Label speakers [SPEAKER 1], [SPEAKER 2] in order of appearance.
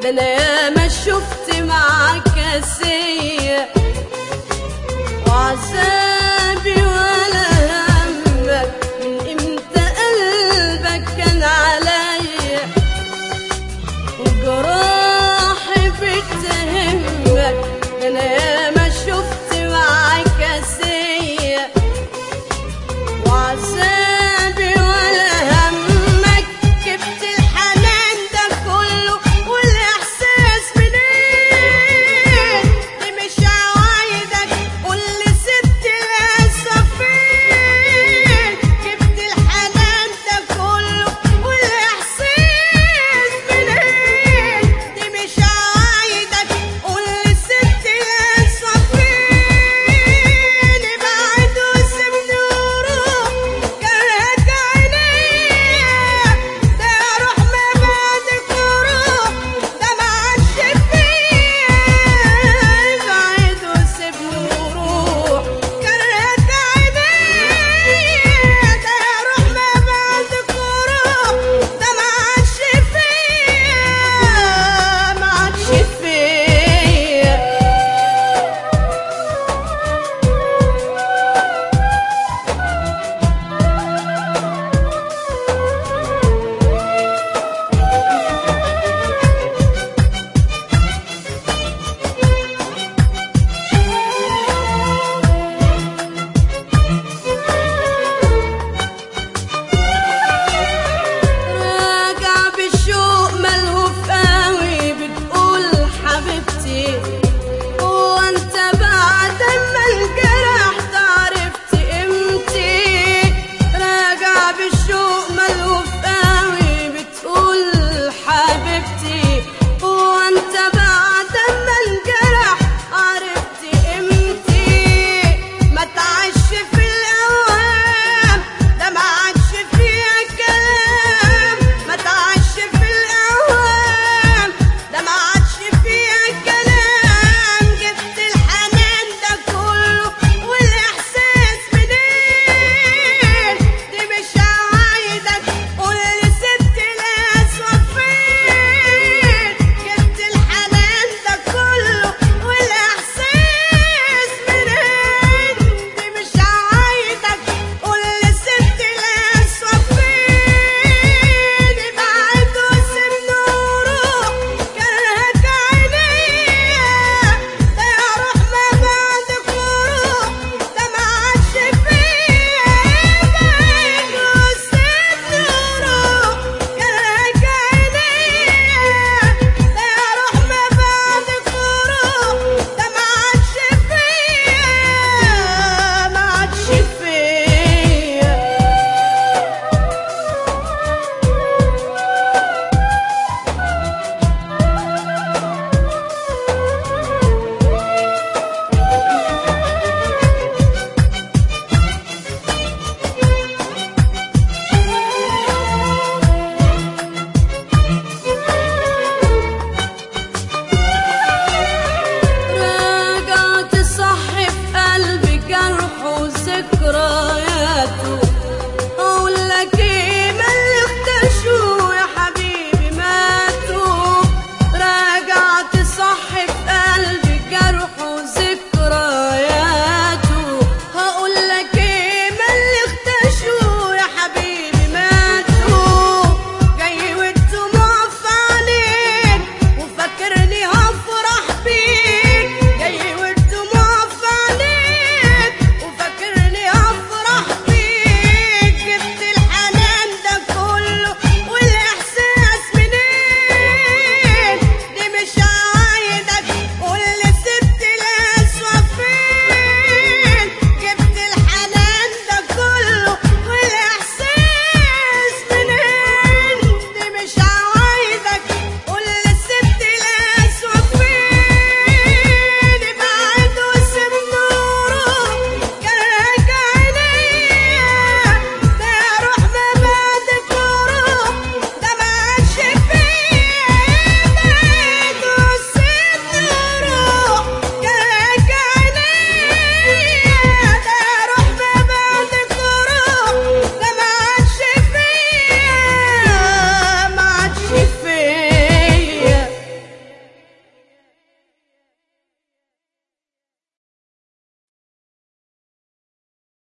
[SPEAKER 1] ده انا ياما شفت معاك قاسية وعذابي ولا همك، من امتى قلبك كان عليا وجراحي بتهمك، ده انا ياما شفت معاك قاسية وعذابي ولا همك. جبت الحنان ده كله والاحساس منين؟ دي مش عوايدك، قولي سبت القسوة فين؟ جبت الحنان ده كله والاحساس منين؟ دي مش عوايدك، قولي سبت القسوة فين؟ ابعد وسيبني وروح كرهك عينيا، ده روح ما بعدك وروح ده ما عادش فيا. ابعد وسيبني وروح كرهك عينيا، ده روح ما بعدك وروح ده ما عادش فيا، ما عادش فيا. راجع بالشوق ملهوف قوي، بتقول حبيبتي هو انت بعد ما انجرحت عرفت قيمتي؟ راجع بالشوق ملهوف قوي، بتقول حبيبتي هو انت بعد ما انجرحت عرفت قيمتي؟ ما تعيش في الاوهام، ده ما عادش فيها كلام، ما تعيش في الاوهام، ده ما عادش فيها كلام. جبت الحنان ده كله والاحساس منين؟ دي مش عوايدك، قولي سبت القسوة فين؟ جبت الحنان ده كله والاحساس منين؟ دي مش عوايدك، قولي سبت القسوة فين؟ ابعد وسيبني وروح كرهك عينيا، ده روح ما بعدك وروح ده ما عادش فيا. ابعد وسيبني وروح كرهك عينيا، ده روح ما بعدك وروح ده ما عادش فيا، ما عادش فيا. راجع تصحي في قلبي جرح وذكرياته،